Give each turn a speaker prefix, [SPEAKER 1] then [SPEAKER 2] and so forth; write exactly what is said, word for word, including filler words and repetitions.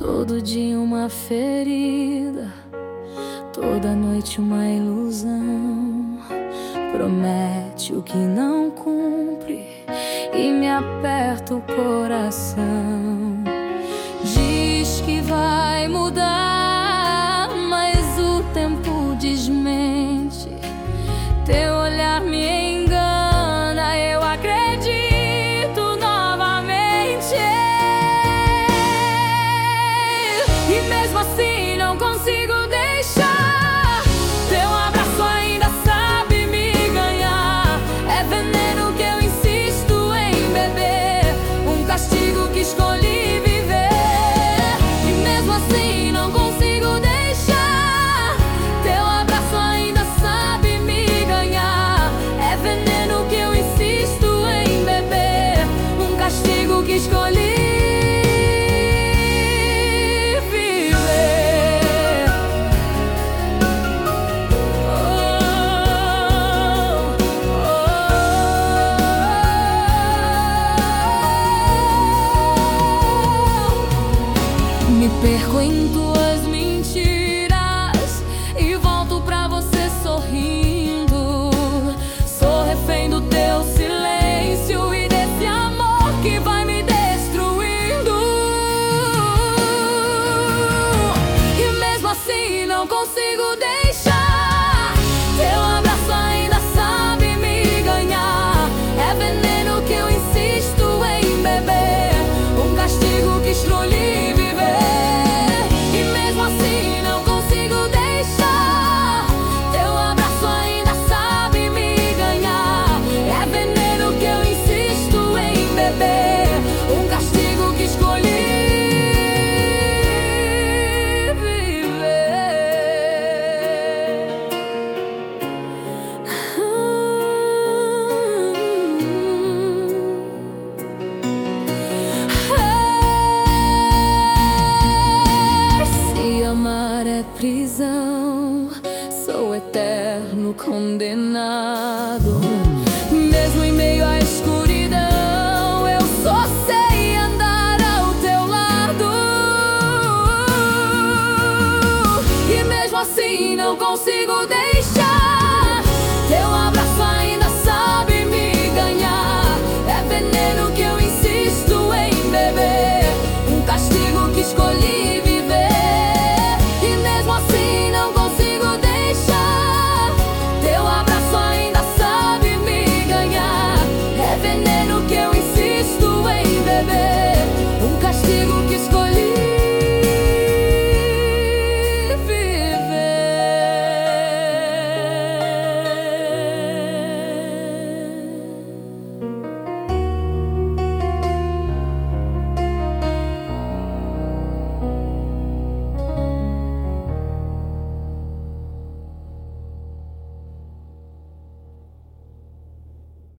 [SPEAKER 1] Todo dia uma ferida, toda noite uma ilusão. Promete o que não cumpre e me aperta o coração. Diz que vai mudar, mas o tempo desmente. Teu olhar me engana, eu acredito novamente. E mesmo assim não consigo deixar. Teu abraço ainda sabe me ganhar. É veneno que eu insisto em beber, um castigo que escolhi viver. E mesmo assim não consigo deixar. Teu abraço ainda sabe me ganhar. É veneno que eu insisto em beber, um castigo que escolhi. Me perco em tuas mentiras e volto pra você sorrindo. Sou refém do teu silêncio e desse amor que vai me destruindo. E mesmo assim não consigo deixar. Teu abraço ainda sabe me ganhar. É veneno que eu insisto em beber, um castigo que escolhi. Prisão, sou eterno condenado. Mesmo em meio à escuridão, eu só sei andar ao teu lado. E mesmo assim não consigo